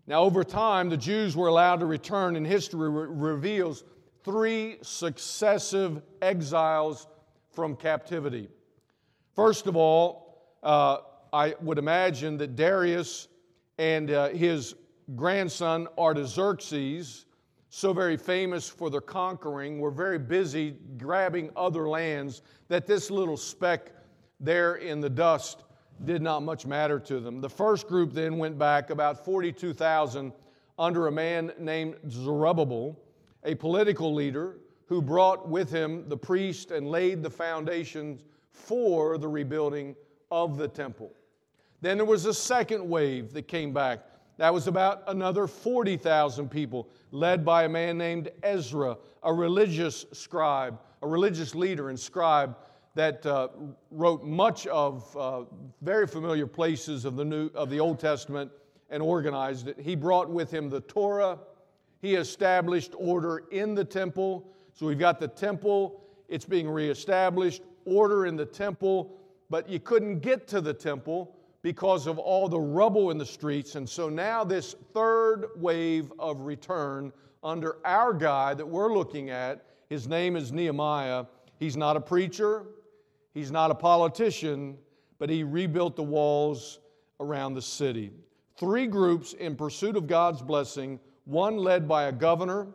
Now, over time, the Jews were allowed to return, and history reveals 3 successive exiles from captivity. First of all, I would imagine that Darius and his grandson Artaxerxes, so very famous for their conquering, were very busy grabbing other lands that this little speck there in the dust did not much matter to them. The first group then went back, about 42,000, under a man named Zerubbabel, a political leader who brought with him the priest and laid the foundations for the rebuilding of the temple. Then there was a second wave that came back. That was about another 40,000 people, led by a man named Ezra, a religious scribe, a religious leader and scribe that wrote much of very familiar places of the Old Testament and organized it. He brought with him the Torah. He established order in the temple. So we've got the temple, it's being reestablished, order in the temple, but you couldn't get to the temple because of all the rubble in the streets. And so now this third wave of return under our guy that we're looking at, his name is Nehemiah. He's not a preacher, he's not a politician, but he rebuilt the walls around the city. 3 groups in pursuit of God's blessing, one led by a governor,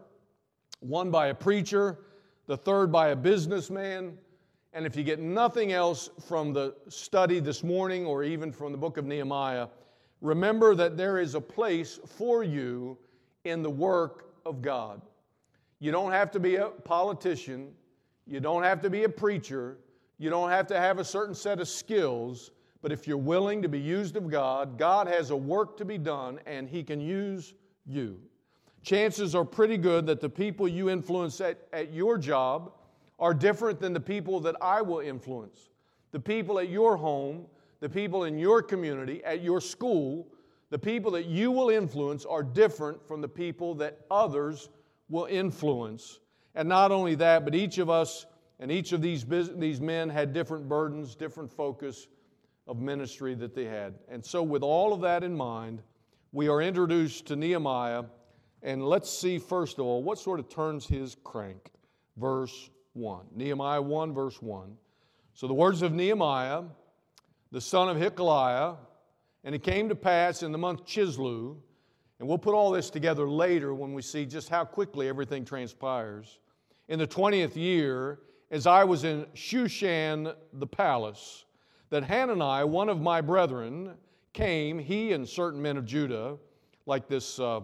one by a preacher, the third by a businessman. And if you get nothing else from the study this morning or even from the book of Nehemiah, remember that there is a place for you in the work of God. You don't have to be a politician. You don't have to be a preacher. You don't have to have a certain set of skills. But if you're willing to be used of God, God has a work to be done and He can use you. Chances are pretty good that the people you influence at your job are different than the people that I will influence. The people at your home, the people in your community, at your school, the people that you will influence are different from the people that others will influence. And not only that, but each of us and each of these men had different burdens, different focus of ministry that they had. And so with all of that in mind, we are introduced to Nehemiah, and let's see first of all what sort of turns his crank. Verse 1. Nehemiah 1, verse 1. So the words of Nehemiah, the son of Hilkiah, and it came to pass in the month Chislev, and we'll put all this together later when we see just how quickly everything transpires. In the 20th year, as I was in Shushan the palace, that Hanani, one of my brethren, came, he and certain men of Judah, like this, they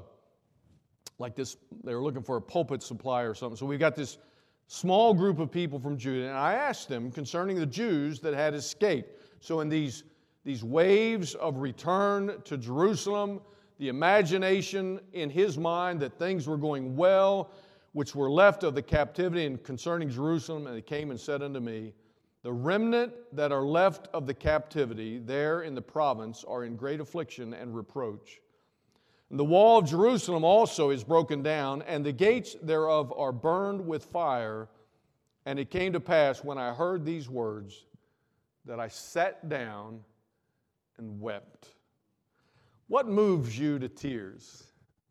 were looking for a pulpit supply or something. So we've got this small group of people from Judah, and I asked them concerning the Jews that had escaped. So in these waves of return to Jerusalem, the imagination in his mind that things were going well, which were left of the captivity, and concerning Jerusalem, and he came and said unto me, the remnant that are left of the captivity there in the province are in great affliction and reproach. And the wall of Jerusalem also is broken down, and the gates thereof are burned with fire. And it came to pass, when I heard these words, that I sat down and wept. What moves you to tears?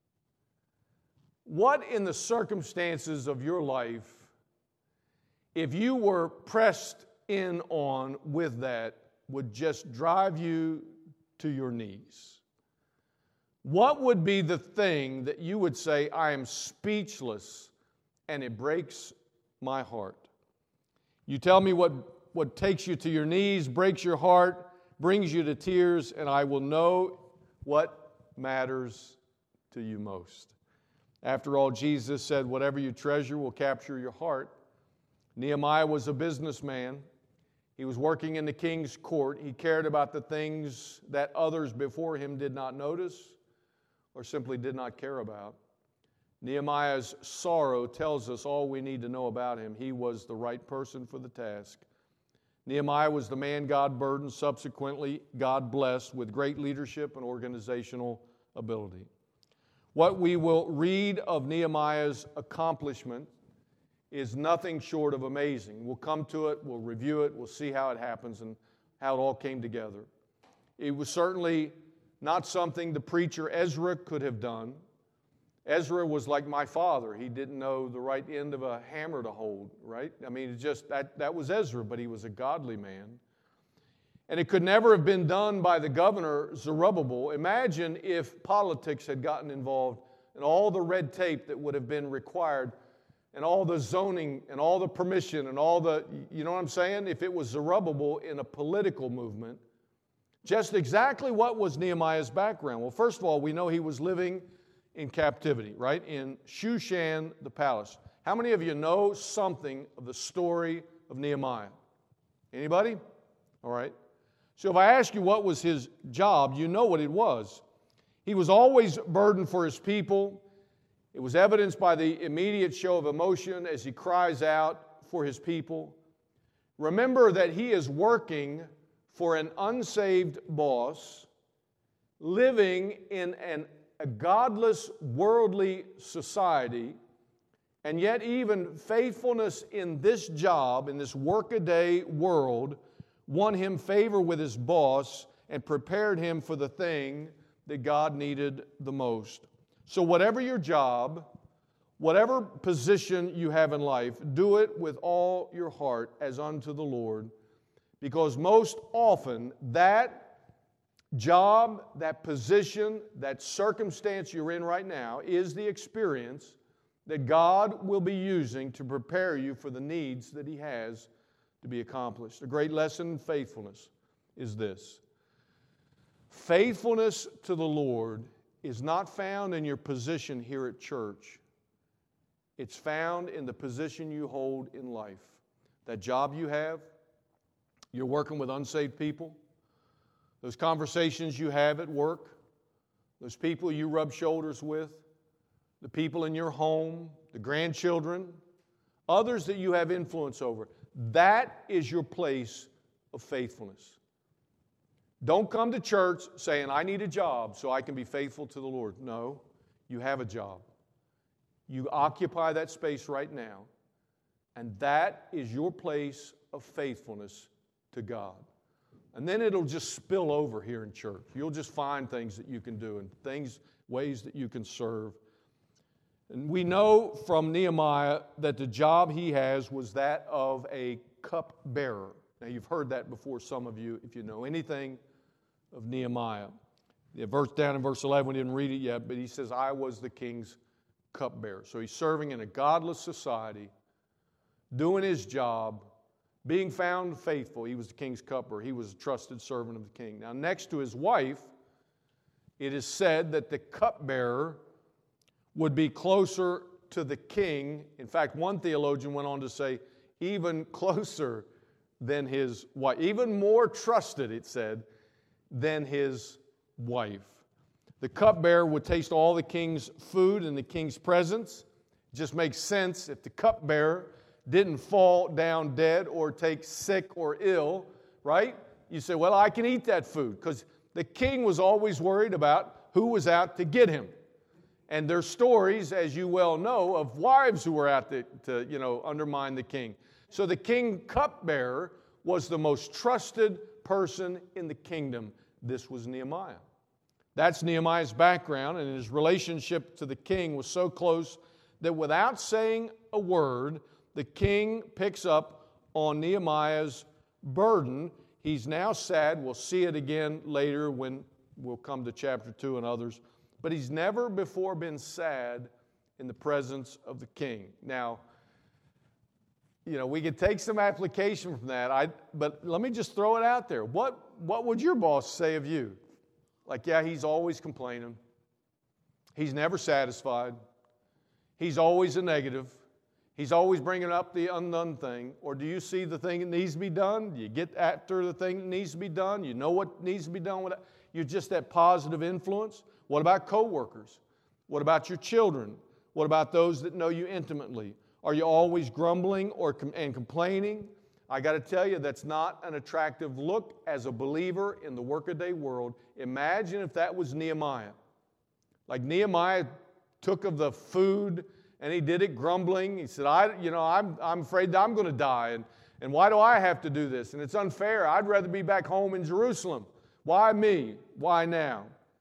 What in the circumstances of your life, if you were pressed in on with that, would just drive you to your knees? What would be the thing that you would say, I am speechless and it breaks my heart? You tell me what takes you to your knees, breaks your heart, brings you to tears, and I will know what matters to you most. After all, Jesus said, whatever you treasure will capture your heart. Nehemiah was a businessman. He was working in the king's court. He cared about the things that others before him did not notice or simply did not care about. Nehemiah's sorrow tells us all we need to know about him. He was the right person for the task. Nehemiah was the man God burdened, subsequently God blessed with great leadership and organizational ability. What we will read of Nehemiah's accomplishment is nothing short of amazing. We'll come to it, we'll review it, we'll see how it happens and how it all came together. It was certainly not something the preacher Ezra could have done. Ezra was like my father. He didn't know the right end of a hammer to hold, right? I mean, it's just that was Ezra, but he was a godly man. And it could never have been done by the governor, Zerubbabel. Imagine if politics had gotten involved and all the red tape that would have been required and all the zoning and all the permission and all the, you know what I'm saying? If it was Zerubbabel in a political movement, just exactly what was Nehemiah's background? Well, first of all, we know he was living in captivity, right? In Shushan, the palace. How many of you know something of the story of Nehemiah? Anybody? All right. So if I ask you what was his job, you know what it was. He was always burdened for his people. It was evidenced by the immediate show of emotion as he cries out for his people. Remember that he is working for an unsaved boss, living in a godless, worldly society, and yet even faithfulness in this job, in this workaday world, won him favor with his boss and prepared him for the thing that God needed the most. So whatever your job, whatever position you have in life, do it with all your heart as unto the Lord, because most often that job, that position, that circumstance you're in right now is the experience that God will be using to prepare you for the needs that He has to be accomplished. A great lesson in faithfulness is this. Faithfulness to the Lord is not found in your position here at church. It's found in the position you hold in life. That job you have, you're working with unsaved people, those conversations you have at work, those people you rub shoulders with, the people in your home, the grandchildren, others that you have influence over. That is your place of faithfulness. Don't come to church saying, I need a job so I can be faithful to the Lord. No, you have a job. You occupy that space right now, and that is your place of faithfulness to God. And then it'll just spill over here in church. You'll just find things that you can do and ways that you can serve. And we know from Nehemiah that the job he has was that of a cupbearer. Now, you've heard that before, some of you, if you know anything of Nehemiah. The verse down in verse 11, we didn't read it yet, but he says, I was the king's cupbearer. So he's serving in a godless society, doing his job, being found faithful. He was the king's cupbearer. He was a trusted servant of the king. Now, next to his wife, it is said that the cupbearer would be closer to the king. In fact, one theologian went on to say, even closer than his wife. Even more trusted, it said, than his wife. The cupbearer would taste all the king's food in the king's presence. It just makes sense if the cupbearer didn't fall down dead or take sick or ill, right? You say, well, I can eat that food, because the king was always worried about who was out to get him. And there's stories, as you well know, of wives who were out to undermine the king. So the king cupbearer was the most trusted person in the kingdom. This was Nehemiah. That's Nehemiah's background, and his relationship to the king was so close that without saying a word, the king picks up on Nehemiah's burden. He's now sad. We'll see it again later when we'll come to chapter 2 and others. But he's never before been sad in the presence of the king. Now, we could take some application from that, but let me just throw it out there. What would your boss say of you? Like, yeah, he's always complaining. He's never satisfied. He's always a negative. He's always bringing up the undone thing. Or do you see the thing that needs to be done? You get after the thing that needs to be done. You know what needs to be done with it. You're just that positive influence. What about coworkers? What about your children? What about those that know you intimately? Are you always grumbling and complaining? I got to tell you, that's not an attractive look as a believer in the workaday world. Imagine if that was Nehemiah. Like Nehemiah took of the food and he did it grumbling. He said, I'm afraid that I'm going to die. And why do I have to do this? And it's unfair. I'd rather be back home in Jerusalem. Why me? Why now?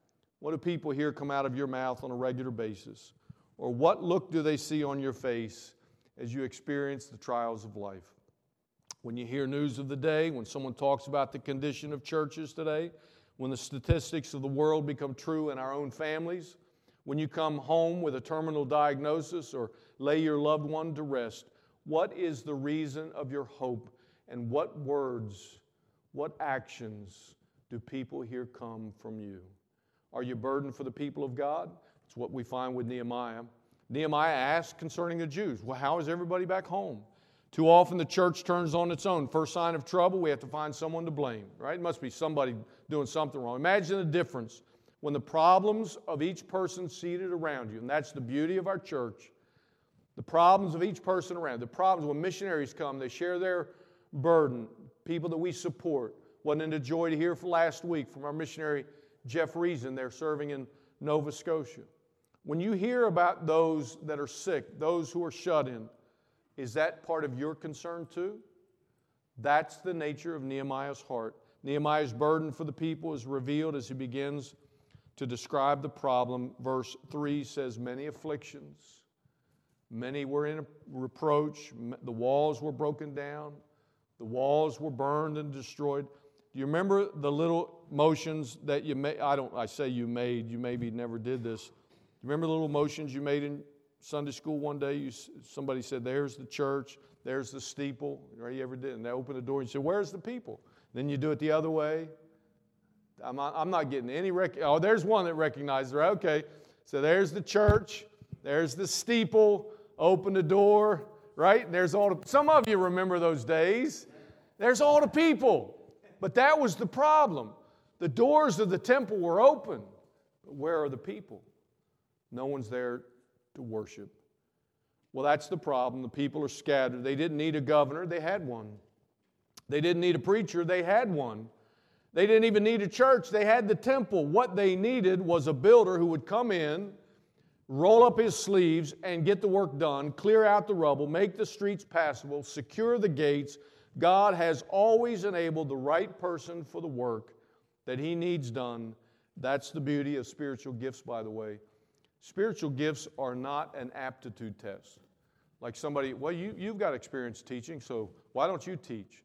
What do people hear come out of your mouth on a regular basis? Or what look do they see on your face as you experience the trials of life? When you hear news of the day, when someone talks about the condition of churches today, when the statistics of the world become true in our own families, when you come home with a terminal diagnosis or lay your loved one to rest, what is the reason of your hope, and what words, what actions do people hear come from you? Are you burdened for the people of God? It's what we find with Nehemiah. Nehemiah asked concerning the Jews, well, how is everybody back home? Too often the church turns on its own. First sign of trouble, we have to find someone to blame, right? It must be somebody doing something wrong. Imagine the difference when the problems of each person seated around you, and that's the beauty of our church, the problems of each person around, the problems when missionaries come, they share their burden, people that we support. Wasn't it a joy to hear last week from our missionary Jeff Reason, they're serving in Nova Scotia. When you hear about those that are sick, those who are shut in, is that part of your concern too? That's the nature of Nehemiah's heart. Nehemiah's burden for the people is revealed as he begins to describe the problem. Verse 3 says, many afflictions, many were in reproach, the walls were broken down, the walls were burned and destroyed. Do you remember the little motions that you made? I say you made, you maybe never did this. Do you remember the little motions you made in Sunday school one day? Somebody said, there's the church, there's the steeple. Right? You ever did? And they opened the door and you said, where's the people? Then you do it the other way. I'm not getting any oh, there's one that recognizes, right? Okay. So there's the church, there's the steeple, open the door, right? And there's some of you remember those days. There's all the people. But that was the problem. The doors of the temple were open. But where are the people? No one's there to worship. Well, that's the problem. The people are scattered. They didn't need a governor. They had one. They didn't need a preacher. They had one. They didn't even need a church. They had the temple. What they needed was a builder who would come in, roll up his sleeves, and get the work done, clear out the rubble, make the streets passable, secure the gates. God has always enabled the right person for the work that He needs done. That's the beauty of spiritual gifts, by the way. Spiritual gifts are not an aptitude test. Like somebody, well, you've got experience teaching, so why don't you teach?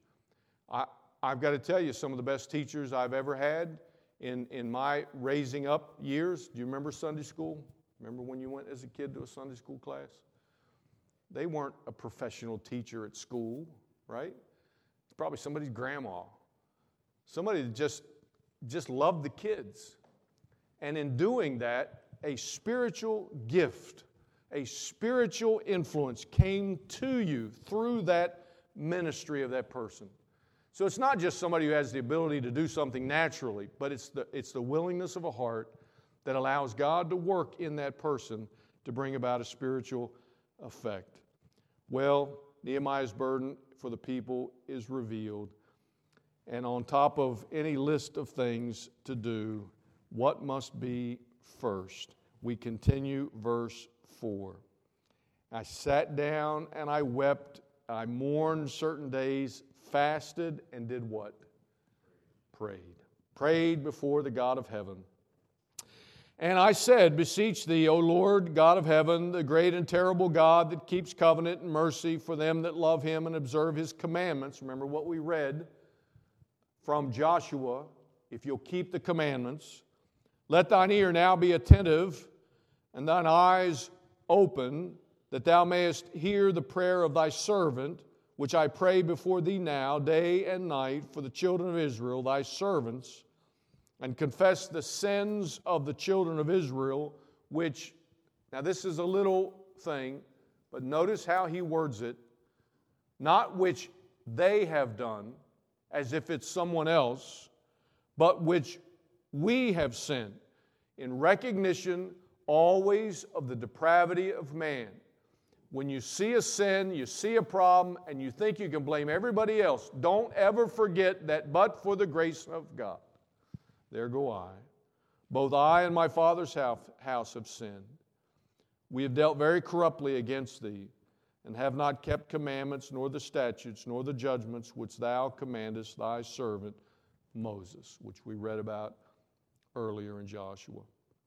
I've got to tell you, some of the best teachers I've ever had in my raising up years. Do you remember Sunday school? Remember when you went as a kid to a Sunday school class? They weren't a professional teacher at school, right? It's probably somebody's grandma. Somebody that just loved the kids. And in doing that, a spiritual gift, a spiritual influence came to you through that ministry of that person. So it's not just somebody who has the ability to do something naturally, but it's the willingness of a heart that allows God to work in that person to bring about a spiritual effect. Well, Nehemiah's burden for the people is revealed. And on top of any list of things to do, what must be first? We continue verse 4. I sat down and I wept. I mourned certain days, fasted, and did what? Prayed. Prayed before the God of heaven. And I said, beseech thee, O Lord, God of heaven, the great and terrible God that keeps covenant and mercy for them that love Him and observe His commandments. Remember what we read from Joshua. If you'll keep the commandments, let thine ear now be attentive and thine eyes open, that thou mayest hear the prayer of thy servant, which I pray before thee now, day and night, for the children of Israel, thy servants, and confess the sins of the children of Israel, which, now this is a little thing, but notice how he words it, not which they have done, as if it's someone else, but which we have sinned, in recognition always of the depravity of man. When you see a sin, you see a problem, and you think you can blame everybody else, don't ever forget that but for the grace of God, there go I. Both I and my father's house have sinned. We have dealt very corruptly against thee, and have not kept commandments, nor the statutes, nor the judgments which thou commandest thy servant Moses, which we read about earlier in Joshua.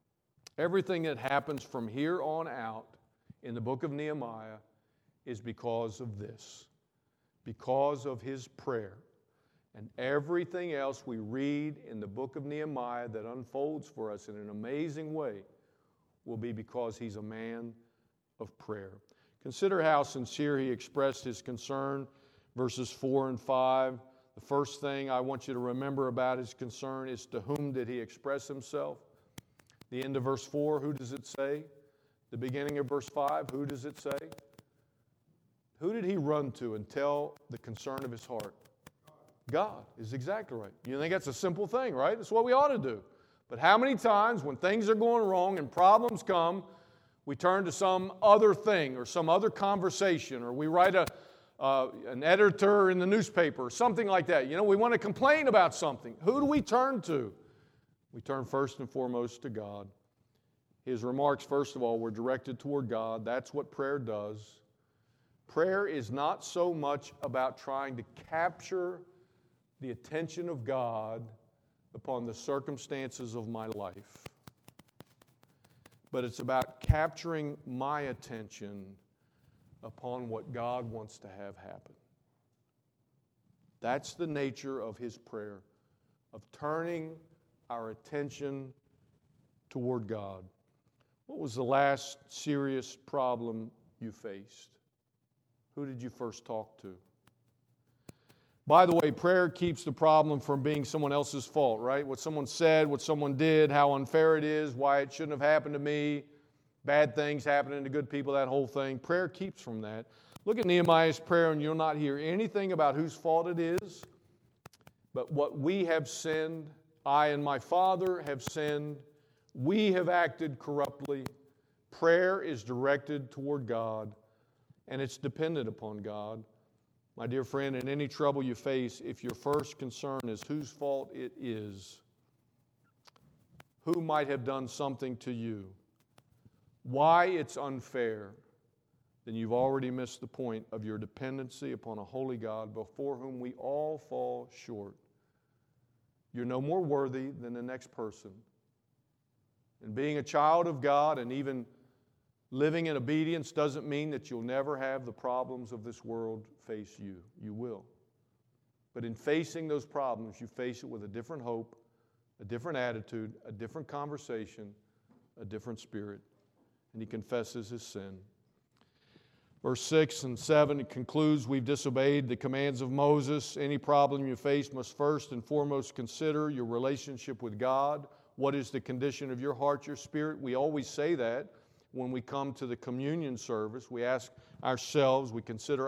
Everything that happens from here on out in the book of Nehemiah is because of this, because of his prayer. And everything else we read in the book of Nehemiah that unfolds for us in an amazing way will be because he's a man of prayer. Consider how sincere he expressed his concern, verses 4 and 5. The first thing I want you to remember about his concern is to whom did he express himself? The end of verse 4, who does it say? The beginning of verse 5, who does it say? Who did he run to and tell the concern of his heart? God is exactly right. You think that's a simple thing, right? That's what we ought to do. But how many times when things are going wrong and problems come, we turn to some other thing or some other conversation, or we write an editor in the newspaper or something like that. You know, we want to complain about something. Who do we turn to? We turn first and foremost to God. His remarks, first of all, were directed toward God. That's what prayer does. Prayer is not so much about trying to capture the attention of God upon the circumstances of my life, but it's about capturing my attention upon what God wants to have happen. That's the nature of his prayer, of turning our attention toward God. What was the last serious problem you faced? Who did you first talk to? By the way, prayer keeps the problem from being someone else's fault, right? What someone said, what someone did, how unfair it is, why it shouldn't have happened to me, bad things happening to good people, that whole thing. Prayer keeps from that. Look at Nehemiah's prayer and you'll not hear anything about whose fault it is, but what we have sinned. I and my father have sinned. We have acted corruptly. Prayer is directed toward God, and it's dependent upon God. My dear friend, in any trouble you face, if your first concern is whose fault it is, who might have done something to you, why it's unfair, then you've already missed the point of your dependency upon a holy God before whom we all fall short. You're no more worthy than the next person. And being a child of God and even living in obedience doesn't mean that you'll never have the problems of this world face you. You will. But in facing those problems, you face it with a different hope, a different attitude, a different conversation, a different spirit. And he confesses his sin. Verse 6 and 7 concludes, we've disobeyed the commands of Moses. Any problem you face must first and foremost consider your relationship with God. What is the condition of your heart, your spirit? We always say that when we come to the communion service. We ask ourselves, we consider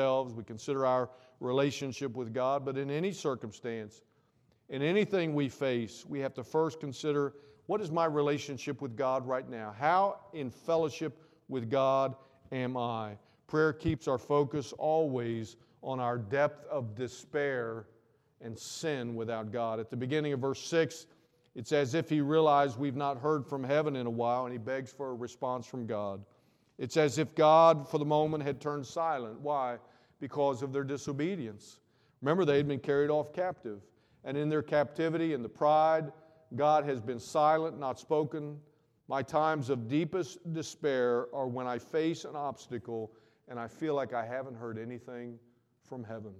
our relationship with God. But in any circumstance, in anything we face, we have to first consider, what is my relationship with God right now? How in fellowship with God am I? Prayer keeps our focus always on our depth of despair and sin without God. At the beginning of verse 6, it's as if he realized we've not heard from heaven in a while, and he begs for a response from God. It's as if God, for the moment, had turned silent. Why? Because of their disobedience. Remember, they had been carried off captive. And in their captivity and the pride, God has been silent, not spoken. My times of deepest despair are when I face an obstacle and I feel like I haven't heard anything from heaven.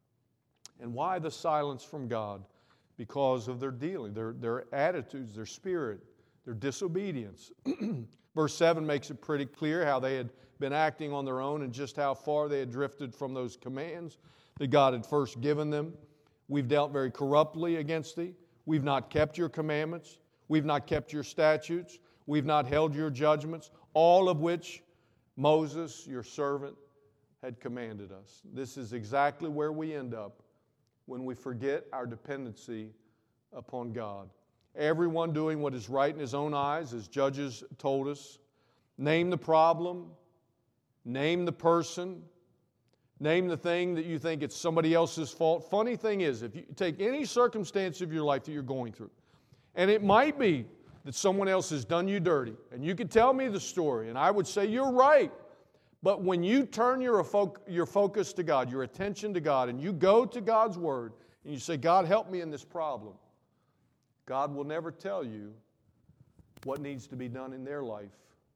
And why the silence from God? Because of their dealing, their attitudes, their spirit, their disobedience. Verse 7 makes it pretty clear how they had been acting on their own and just how far they had drifted from those commands that God had first given them. We've dealt very corruptly against thee. We've not kept your commandments. We've not kept your statutes. We've not held your judgments, all of which Moses, your servant, had commanded us. This is exactly where we end up when we forget our dependency upon God. Everyone doing what is right in his own eyes, as Judges told us. Name the problem. Name the person. Name the thing that you think it's somebody else's fault. Funny thing is, if you take any circumstance of your life that you're going through, and it might be that someone else has done you dirty, and you could tell me the story, and I would say, you're right. But when you turn your focus to God, your attention to God, and you go to God's Word, and you say, God, help me in this problem, God will never tell you what needs to be done in their life.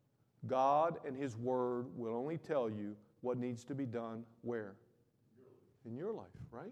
God and His Word will only tell you what needs to be done where? In your life, right?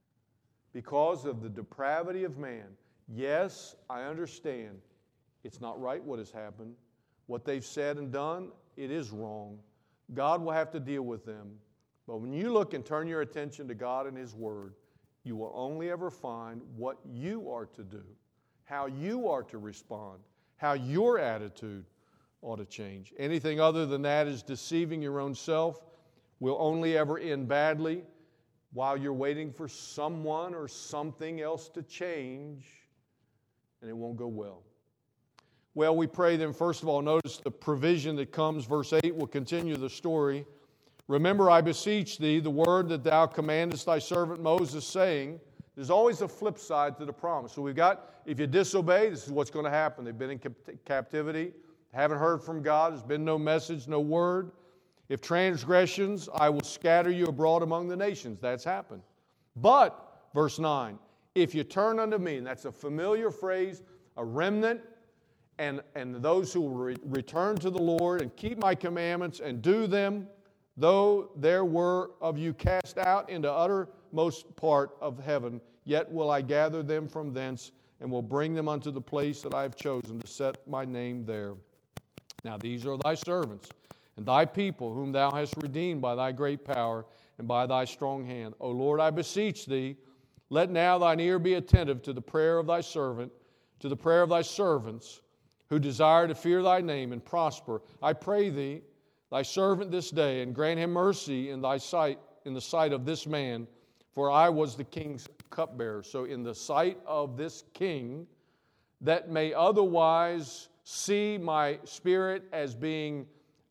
Because of the depravity of man. Yes, I understand. It's not right what has happened. What they've said and done, it is wrong. God will have to deal with them. But when you look and turn your attention to God and His Word, you will only ever find what you are to do, how you are to respond, how your attitude ought to change. Anything other than that is deceiving your own self, will only ever end badly while you're waiting for someone or something else to change, and it won't go well. Well, we pray then, first of all, notice the provision that comes. Verse 8 will continue the story. Remember, I beseech thee, the word that thou commandest thy servant Moses, saying, there's always a flip side to the promise. So we've got, if you disobey, this is what's going to happen. They've been in captivity, haven't heard from God, there's been no message, no word. If transgressions, I will scatter you abroad among the nations. That's happened. But, verse 9, if you turn unto me, and that's a familiar phrase, a remnant, and those who will return to the Lord and keep my commandments and do them, though there were of you cast out into uttermost part of heaven, yet will I gather them from thence and will bring them unto the place that I have chosen to set my name there. Now these are thy servants and thy people whom thou hast redeemed by thy great power and by thy strong hand. O Lord, I beseech thee, let now thine ear be attentive to the prayer of thy servant, to the prayer of thy servants, who desire to fear thy name and prosper. I pray thee, thy servant this day, and grant him mercy in thy sight, in the sight of this man, for I was the king's cupbearer. So in the sight of this king, that may otherwise see my spirit as being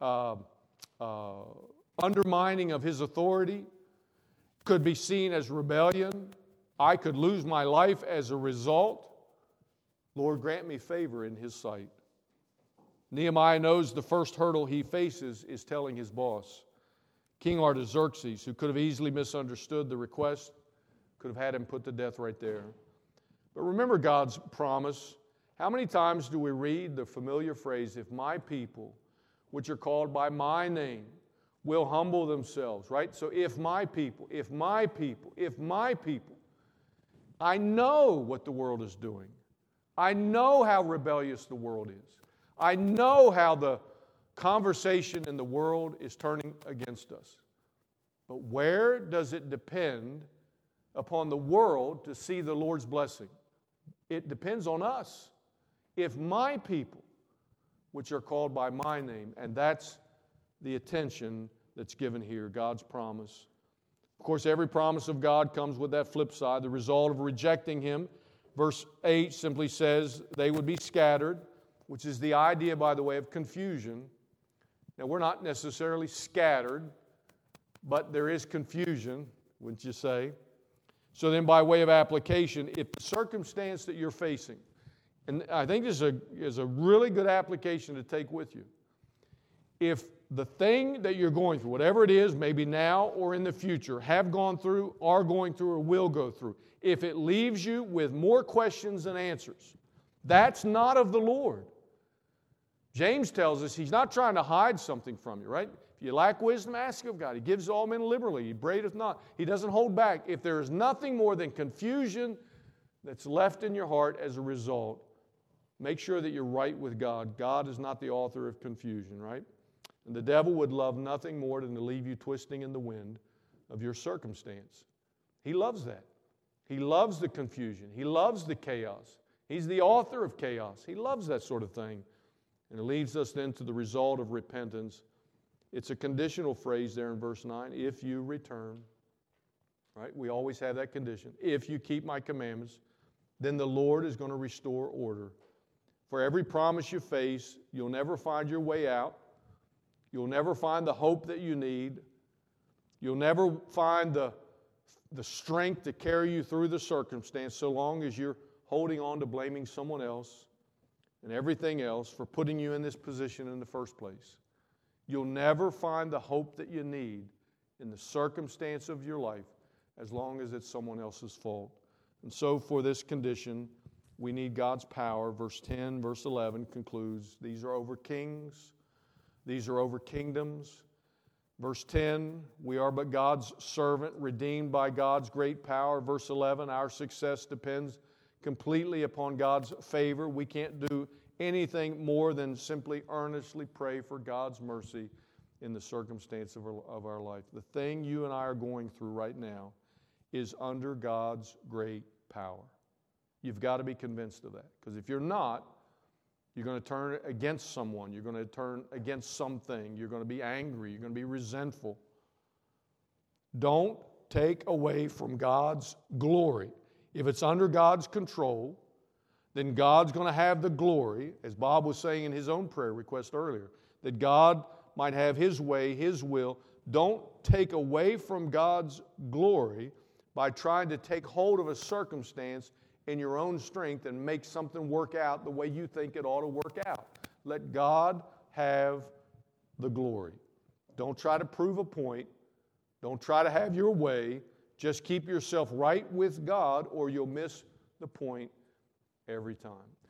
undermining of his authority, could be seen as rebellion. I could lose my life as a result. Lord, grant me favor in his sight. Nehemiah knows the first hurdle he faces is telling his boss. King Artaxerxes, who could have easily misunderstood the request, could have had him put to death right there. But remember God's promise. How many times do we read the familiar phrase, if my people, which are called by my name, will humble themselves, right? So if my people, if my people, if my people, I know what the world is doing. I know how rebellious the world is. I know how the conversation in the world is turning against us. But where does it depend upon the world to see the Lord's blessing? It depends on us. If my people, which are called by my name, and that's the attention that's given here, God's promise. Of course, every promise of God comes with that flip side, the result of rejecting Him. Verse 8 simply says they would be scattered, which is the idea, by the way, of confusion. Now, we're not necessarily scattered, but there is confusion, wouldn't you say? So then, by way of application, if the circumstance that you're facing, and I think this is a really good application to take with you. If the thing that you're going through, whatever it is, maybe now or in the future, have gone through, are going through, or will go through, if it leaves you with more questions than answers, that's not of the Lord. James tells us He's not trying to hide something from you, right? If you lack wisdom, ask of God. He gives all men liberally. He braideth not. He doesn't hold back. If there is nothing more than confusion that's left in your heart as a result, make sure that you're right with God. God is not the author of confusion, right? And the devil would love nothing more than to leave you twisting in the wind of your circumstance. He loves that. He loves the confusion. He loves the chaos. He's the author of chaos. He loves that sort of thing. And it leads us then to the result of repentance. It's a conditional phrase there in verse 9. If you return, right? We always have that condition. If you keep my commandments, then the Lord is going to restore order. For every promise you face, you'll never find your way out. You'll never find the hope that you need. You'll never find the strength to carry you through the circumstance so long as you're holding on to blaming someone else and everything else for putting you in this position in the first place. You'll never find the hope that you need in the circumstance of your life as long as it's someone else's fault. And so for this condition, We need God's power. Verse 10, verse 11 concludes, these are over kings, these are over kingdoms. Verse 10, we are but God's servant, redeemed by God's great power. Verse 11, our success depends completely upon God's favor. We can't do anything more than simply earnestly pray for God's mercy in the circumstance of our life. The thing you and I are going through right now is under God's great power. You've got to be convinced of that. Because if you're not, you're going to turn against someone. You're going to turn against something. You're going to be angry. You're going to be resentful. Don't take away from God's glory. If it's under God's control, then God's going to have the glory, as Bob was saying in his own prayer request earlier, that God might have His way, His will. Don't take away from God's glory by trying to take hold of a circumstance in your own strength and make something work out the way you think it ought to work out. Let God have the glory. Don't try to prove a point. Don't try to have your way. Just keep yourself right with God, or you'll miss the point every time.